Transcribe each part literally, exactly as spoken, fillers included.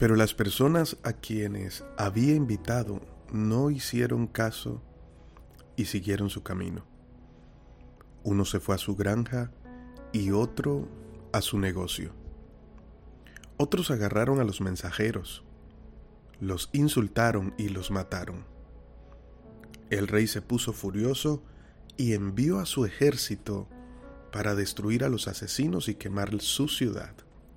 Pero las personas a quienes había invitado no hicieron caso y siguieron su camino. Uno se fue a su granja y otro a su negocio. Otros agarraron a los mensajeros, los insultaron y los mataron. El rey se puso furioso y envió a su ejército para destruir a los asesinos y quemar su ciudad.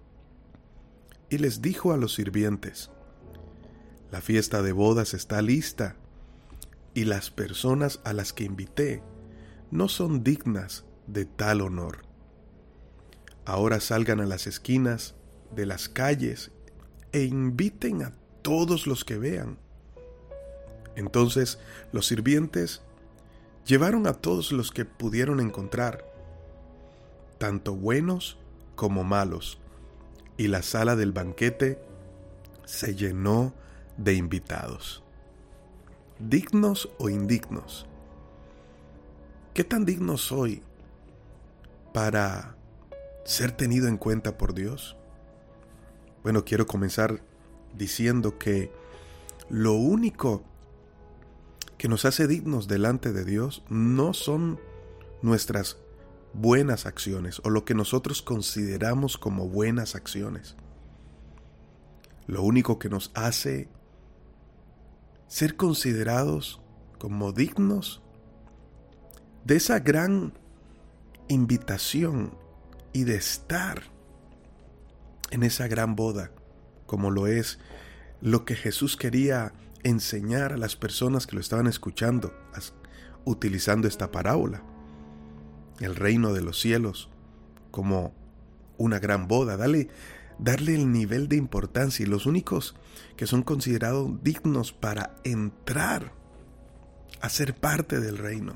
Y les dijo a los sirvientes: la fiesta de bodas está lista, y las personas a las que invité no son dignas de tal honor. Ahora salgan a las esquinas de las calles e inviten a todos los que vean. Entonces los sirvientes llevaron a todos los que pudieron encontrar, tanto buenos como malos, y la sala del banquete se llenó de invitados. ¿Dignos o indignos? ¿Qué tan digno soy para ser tenido en cuenta por Dios? Bueno, quiero comenzar diciendo que lo único que nos hace dignos delante de Dios no son nuestras buenas acciones o lo que nosotros consideramos como buenas acciones. Lo único que nos hace ser considerados como dignos de esa gran invitación y de estar en esa gran boda, como lo es lo que Jesús quería enseñar a las personas que lo estaban escuchando, utilizando esta parábola. El reino de los cielos como una gran boda, darle, darle el nivel de importancia, y los únicos que son considerados dignos para entrar a ser parte del reino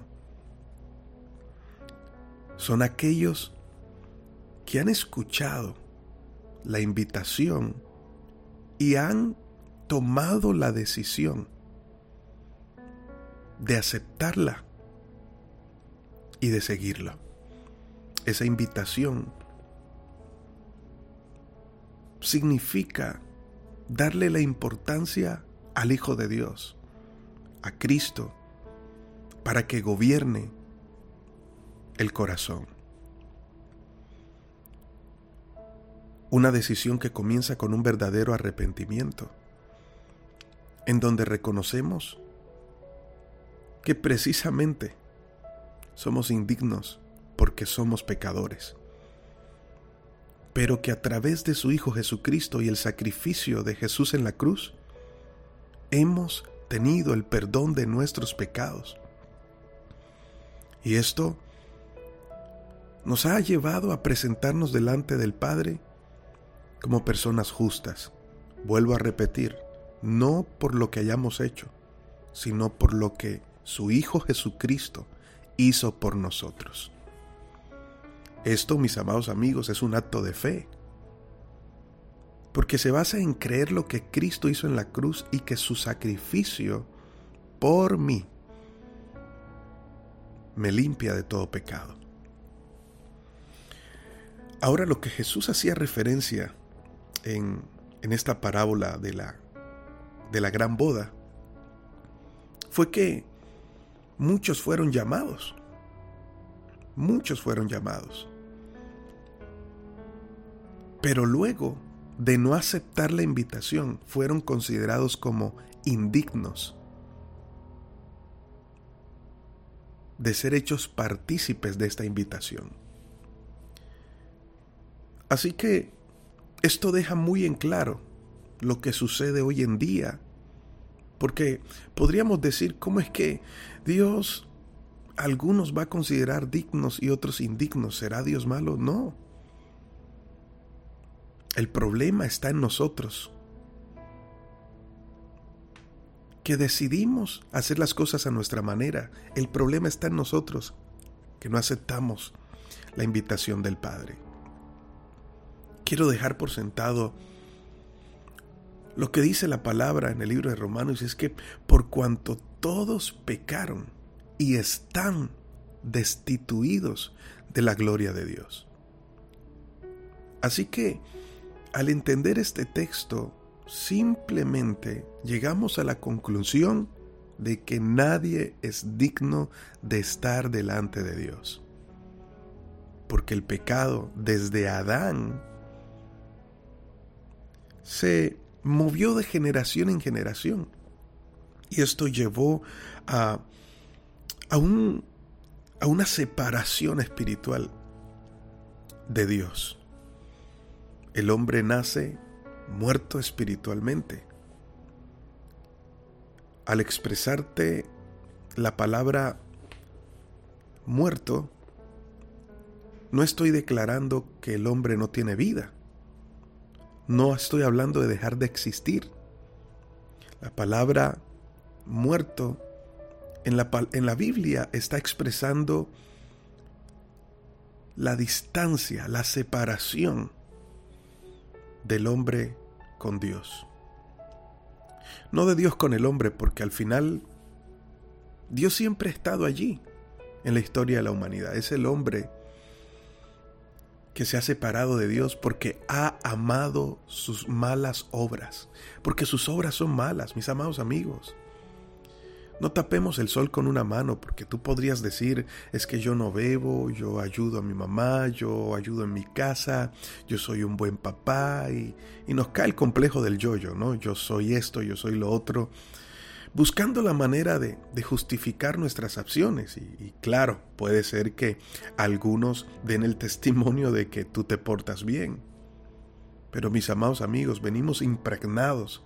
son aquellos que han escuchado la invitación y han tomado la decisión de aceptarla y de seguirla. Esa invitación significa darle la importancia al Hijo de Dios, a Cristo, para que gobierne el corazón. Una decisión que comienza con un verdadero arrepentimiento, en donde reconocemos que precisamente somos indignos porque somos pecadores, pero que a través de su Hijo Jesucristo y el sacrificio de Jesús en la cruz, hemos tenido el perdón de nuestros pecados. Y esto nos ha llevado a presentarnos delante del Padre como personas justas. Vuelvo a repetir, no por lo que hayamos hecho, sino por lo que su Hijo Jesucristo hizo por nosotros. Esto, mis amados amigos, es un acto de fe, porque se basa en creer lo que Cristo hizo en la cruz y que su sacrificio por mí me limpia de todo pecado. Ahora, lo que Jesús hacía referencia en, en esta parábola de la, de la gran boda fue que muchos fueron llamados. Muchos fueron llamados. Pero luego de no aceptar la invitación, fueron considerados como indignos de ser hechos partícipes de esta invitación. Así que esto deja muy en claro lo que sucede hoy en día, porque podríamos decir, ¿cómo es que Dios algunos va a considerar dignos y otros indignos? ¿Será Dios malo? No. El problema está en nosotros, que decidimos hacer las cosas a nuestra manera. El problema está en nosotros, que no aceptamos la invitación del Padre. Quiero dejar por sentado lo que dice la palabra en el libro de Romanos, y es que por cuanto todos pecaron y están destituidos de la gloria de Dios. Así que, al entender este texto, simplemente llegamos a la conclusión de que nadie es digno de estar delante de Dios. Porque el pecado desde Adán se movió de generación en generación. Y esto llevó a, a, un, a una separación espiritual de Dios. El hombre nace muerto espiritualmente. Al expresarte la palabra muerto, no estoy declarando que el hombre no tiene vida. No estoy hablando de dejar de existir. La palabra muerto en la, en la Biblia está expresando la distancia, la separación del hombre con Dios. No de Dios con el hombre, porque al final Dios siempre ha estado allí en la historia de la humanidad. Es el hombre que se ha separado de Dios porque ha amado sus malas obras, porque sus obras son malas, mis amados amigos. No tapemos el sol con una mano, porque tú podrías decir, es que yo no bebo, yo ayudo a mi mamá, yo ayudo en mi casa, yo soy un buen papá, y, y nos cae el complejo del yo-yo, ¿no? Yo soy esto, yo soy lo otro, buscando la manera de, de justificar nuestras acciones. Y, y claro, puede ser que algunos den el testimonio de que tú te portas bien. Pero mis amados amigos, venimos impregnados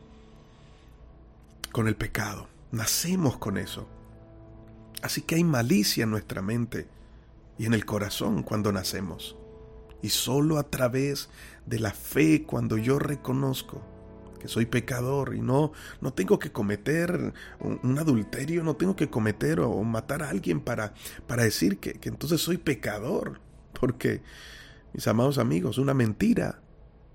con el pecado. Nacemos con eso. Así que hay malicia en nuestra mente y en el corazón cuando nacemos. Y solo a través de la fe, cuando yo reconozco que soy pecador y no, no tengo que cometer un, un adulterio, no tengo que cometer o, o matar a alguien para, para decir que, que entonces soy pecador. Porque, mis amados amigos, una mentira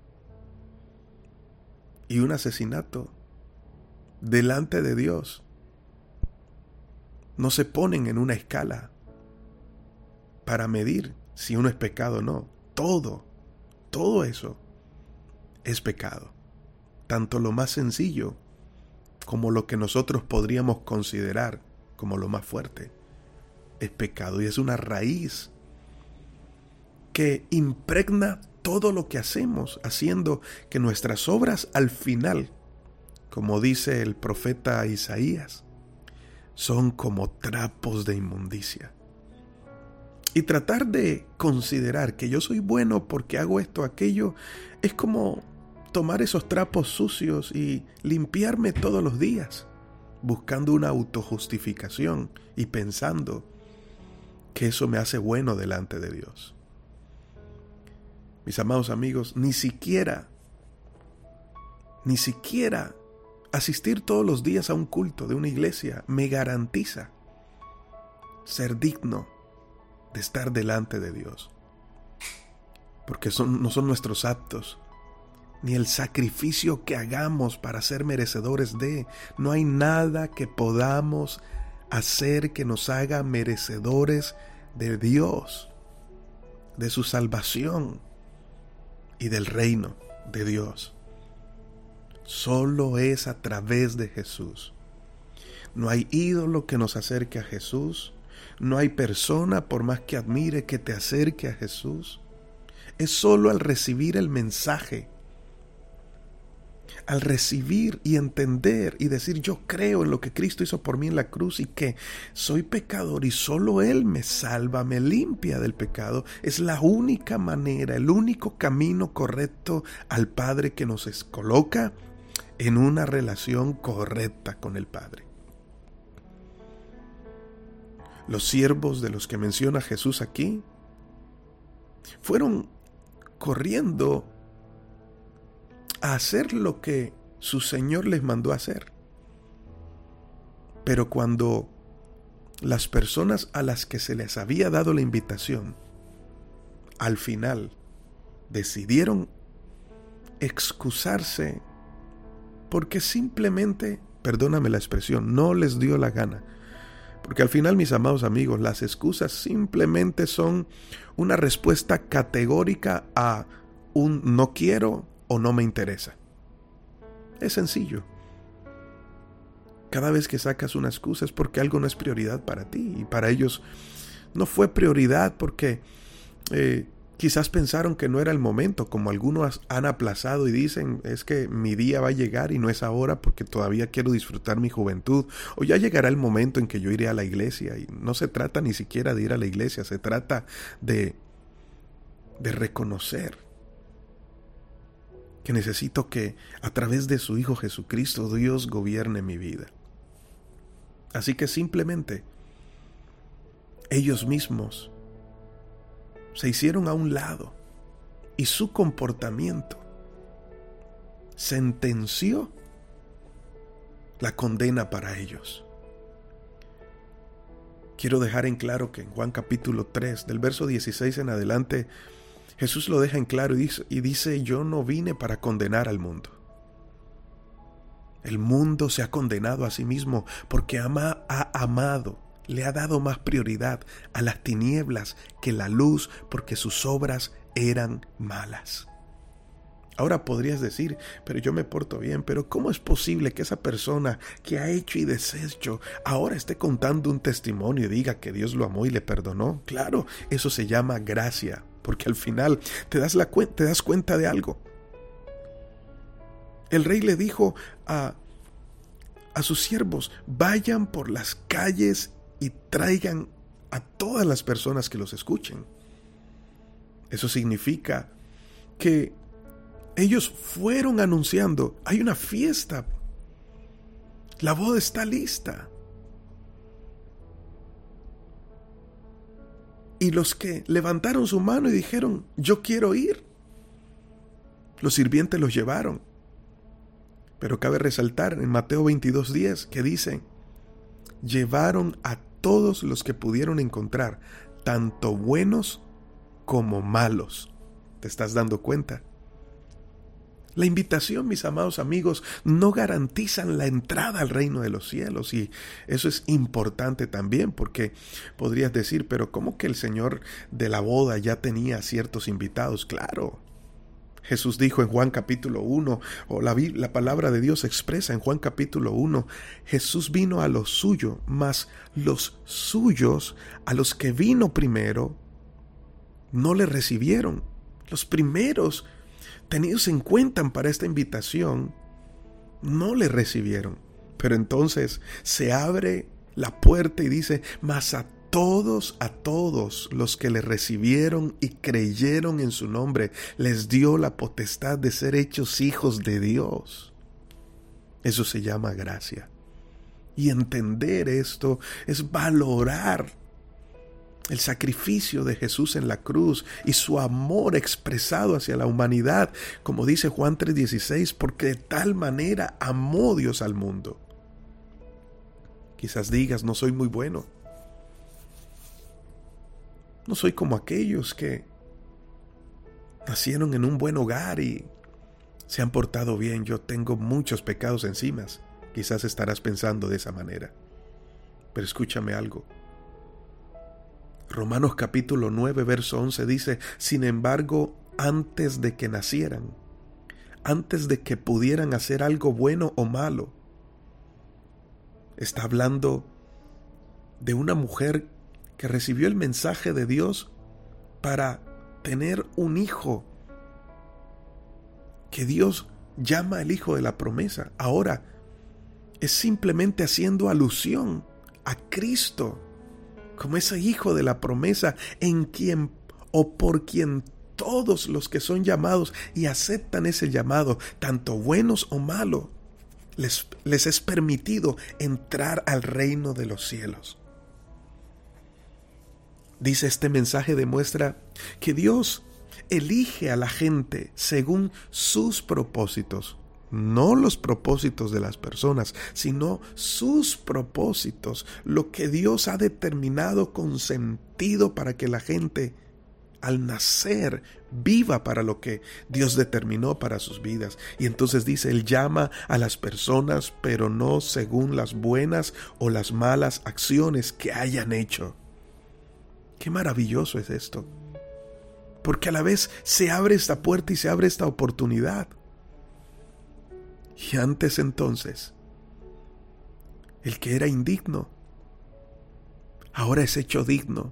y un asesinato delante de Dios no se ponen en una escala para medir si uno es pecado o no. Todo, todo eso es pecado. Tanto lo más sencillo como lo que nosotros podríamos considerar como lo más fuerte es pecado. Y es una raíz que impregna todo lo que hacemos, haciendo que nuestras obras al final, como dice el profeta Isaías, son como trapos de inmundicia. Y tratar de considerar que yo soy bueno porque hago esto o aquello es como tomar esos trapos sucios y limpiarme todos los días, buscando una autojustificación y pensando que eso me hace bueno delante de Dios. Mis amados amigos, ni siquiera, ni siquiera asistir todos los días a un culto de una iglesia me garantiza ser digno de estar delante de Dios. Porque son, no son nuestros actos, ni el sacrificio que hagamos para ser merecedores de. No hay nada que podamos hacer que nos haga merecedores de Dios, de su salvación y del reino de Dios. Solo es a través de Jesús. No hay ídolo que nos acerque a Jesús. No hay persona, por más que admire, que te acerque a Jesús. Es solo al recibir el mensaje, al recibir y entender y decir, yo creo en lo que Cristo hizo por mí en la cruz y que soy pecador y solo Él me salva, me limpia del pecado. Es la única manera, el único camino correcto al Padre, que nos coloca en una relación correcta con el Padre. Los siervos de los que menciona Jesús aquí fueron corriendo a hacer lo que su Señor les mandó a hacer. Pero cuando las personas a las que se les había dado la invitación al final decidieron excusarse porque simplemente, perdóname la expresión, no les dio la gana. Porque al final, mis amados amigos, las excusas simplemente son una respuesta categórica a un no quiero o no me interesa. Es sencillo. Cada vez que sacas una excusa es porque algo no es prioridad para ti, y para ellos no fue prioridad porque eh, quizás pensaron que no era el momento, como algunos han aplazado y dicen, es que mi día va a llegar y no es ahora porque todavía quiero disfrutar mi juventud, o ya llegará el momento en que yo iré a la iglesia. Y no se trata ni siquiera de ir a la iglesia, se trata de, de reconocer que necesito que a través de su Hijo Jesucristo Dios gobierne mi vida. Así que simplemente ellos mismos se hicieron a un lado y su comportamiento sentenció la condena para ellos. Quiero dejar en claro que en Juan capítulo tres, del verso dieciséis en adelante, Jesús lo deja en claro y dice, y dice, yo no vine para condenar al mundo. El mundo se ha condenado a sí mismo porque ama, ha amado, le ha dado más prioridad a las tinieblas que la luz porque sus obras eran malas. Ahora podrías decir, pero yo me porto bien, pero ¿cómo es posible que esa persona que ha hecho y deshecho ahora esté contando un testimonio y diga que Dios lo amó y le perdonó? Claro, eso se llama gracia, porque al final te das, la cu- te das cuenta de algo. El rey le dijo a, a sus siervos, vayan por las calles y traigan a todas las personas que los escuchen. Eso significa que ellos fueron anunciando, hay una fiesta, la boda está lista. Y los que levantaron su mano y dijeron, yo quiero ir, los sirvientes los llevaron. Pero cabe resaltar en Mateo veintidós diez que dice, llevaron a todos los que pudieron encontrar, tanto buenos como malos. ¿Te estás dando cuenta? La invitación, mis amados amigos, no garantizan la entrada al reino de los cielos, y eso es importante también, porque podrías decir, pero ¿cómo que el Señor de la boda ya tenía ciertos invitados? Claro. Jesús dijo en Juan capítulo uno, o la, la palabra de Dios expresa en Juan capítulo uno, Jesús vino a lo suyo, mas los suyos, a los que vino primero, no le recibieron. Los primeros tenidos en cuenta para esta invitación, no le recibieron. Pero entonces se abre la puerta y dice, mas a todos, a todos los que le recibieron y creyeron en su nombre, les dio la potestad de ser hechos hijos de Dios. Eso se llama gracia. Y entender esto es valorar el sacrificio de Jesús en la cruz y su amor expresado hacia la humanidad, como dice Juan tres dieciséis, porque de tal manera amó Dios al mundo. Quizás digas, no soy muy bueno. No soy como aquellos que nacieron en un buen hogar y se han portado bien. Yo tengo muchos pecados encima. Quizás estarás pensando de esa manera. Pero escúchame algo. Romanos capítulo nueve, verso once dice, sin embargo, antes de que nacieran, antes de que pudieran hacer algo bueno o malo, está hablando de una mujer que recibió el mensaje de Dios para tener un hijo, que Dios llama el hijo de la promesa. Ahora, es simplemente haciendo alusión a Cristo, como ese hijo de la promesa en quien o por quien todos los que son llamados y aceptan ese llamado, tanto buenos o malos, les, les es permitido entrar al reino de los cielos. Dice, este mensaje demuestra que Dios elige a la gente según sus propósitos. No los propósitos de las personas, sino sus propósitos, lo que Dios ha determinado con sentido para que la gente al nacer viva para lo que Dios determinó para sus vidas. Y entonces dice, Él llama a las personas, pero no según las buenas o las malas acciones que hayan hecho. Qué maravilloso es esto, porque a la vez se abre esta puerta y se abre esta oportunidad. Y antes entonces, el que era indigno, ahora es hecho digno.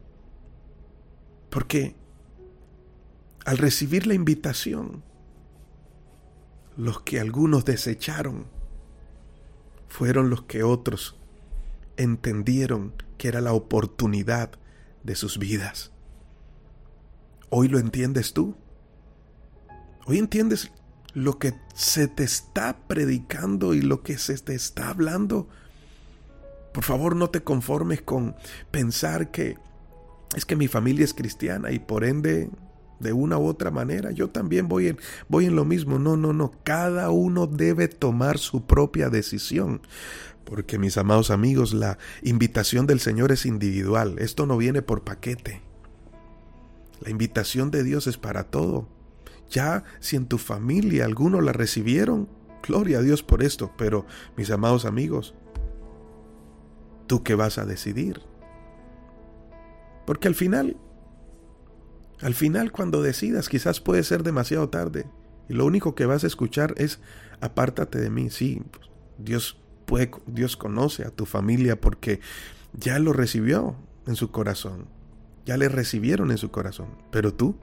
Porque al recibir la invitación, los que algunos desecharon fueron los que otros entendieron que era la oportunidad de sus vidas. ¿Hoy lo entiendes tú? ¿Hoy entiendes lo que se te está predicando y lo que se te está hablando? Por favor, no te conformes con pensar que es que mi familia es cristiana y por ende, de una u otra manera, yo también voy en, voy en lo mismo. No, no, no. Cada uno debe tomar su propia decisión. Porque, mis amados amigos, la invitación del Señor es individual. Esto no viene por paquete. La invitación de Dios es para todo. Ya si en tu familia algunos la recibieron, gloria a Dios por esto. Pero, mis amados amigos, ¿tú qué vas a decidir? Porque al final, al final cuando decidas quizás puede ser demasiado tarde. Y lo único que vas a escuchar es, apártate de mí. Sí, Dios puede, Dios conoce a tu familia porque ya lo recibió en su corazón. Ya le recibieron en su corazón. Pero tú,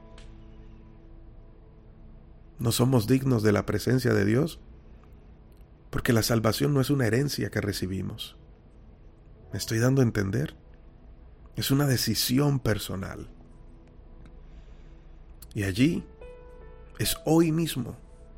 ¿no somos dignos de la presencia de Dios? Porque la salvación no es una herencia que recibimos. ¿Me estoy dando a entender? Es una decisión personal. Y allí es hoy mismo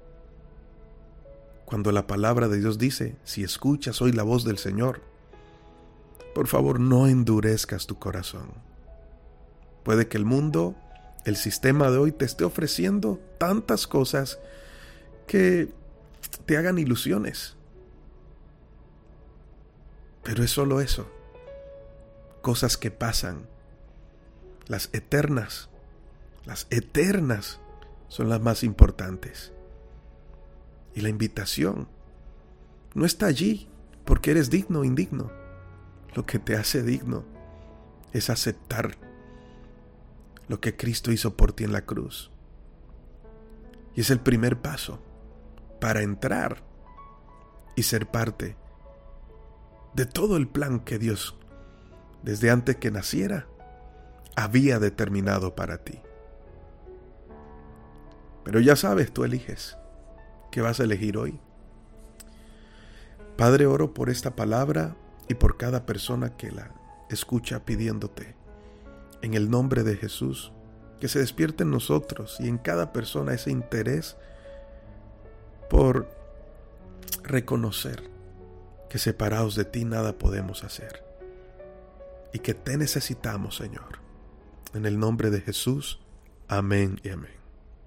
cuando la palabra de Dios dice, si escuchas hoy la voz del Señor, por favor no endurezcas tu corazón. Puede que el mundo, el sistema de hoy te esté ofreciendo tantas cosas que te hagan ilusiones. Pero es solo eso. Cosas que pasan. Las eternas. Las eternas son las más importantes. Y la invitación no está allí porque eres digno o indigno. Lo que te hace digno es aceptar lo que Cristo hizo por ti en la cruz. Y es el primer paso para entrar y ser parte de todo el plan que Dios, desde antes que naciera, había determinado para ti. Pero ya sabes, tú eliges. ¿Qué vas a elegir hoy? Padre, oro por esta palabra y por cada persona que la escucha pidiéndote. En el nombre de Jesús, que se despierte en nosotros y en cada persona ese interés por reconocer que separados de ti nada podemos hacer y que te necesitamos, Señor. En el nombre de Jesús, amén y amén.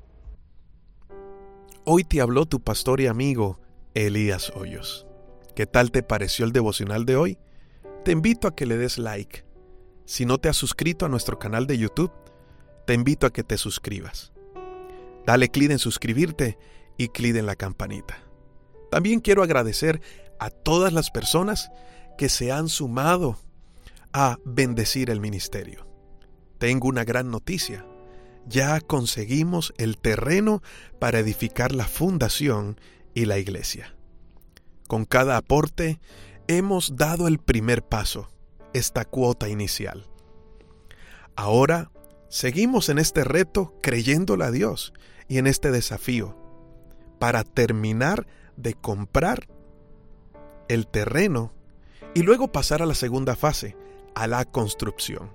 Hoy te habló tu pastor y amigo Elías Hoyos. ¿Qué tal te pareció el devocional de hoy? Te invito a que le des like. Si no te has suscrito a nuestro canal de YouTube, te invito a que te suscribas. Dale clic en suscribirte y clic en la campanita. También quiero agradecer a todas las personas que se han sumado a bendecir el ministerio. Tengo una gran noticia. Ya conseguimos el terreno para edificar la fundación y la iglesia. Con cada aporte hemos dado el primer paso, esta cuota inicial. Ahora seguimos en este reto creyéndole a Dios y en este desafío para terminar de comprar el terreno y luego pasar a la segunda fase, a la construcción.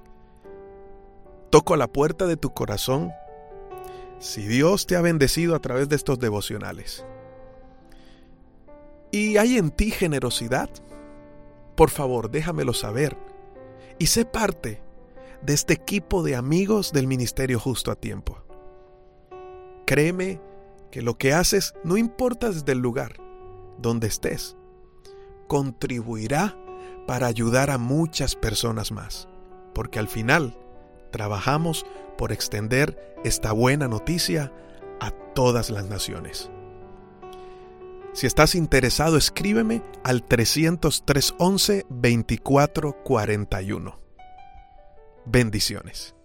Toco a la puerta de tu corazón. Si Dios te ha bendecido a través de estos devocionales y hay en ti generosidad, por favor déjamelo saber y sé parte de este equipo de amigos del Ministerio Justo a Tiempo. Créeme que lo que haces, no importa desde el lugar donde estés, contribuirá para ayudar a muchas personas más, porque al final trabajamos por extender esta buena noticia a todas las naciones. Si estás interesado, escríbeme al trescientos tres once veinticuatro cuarenta y uno. Bendiciones.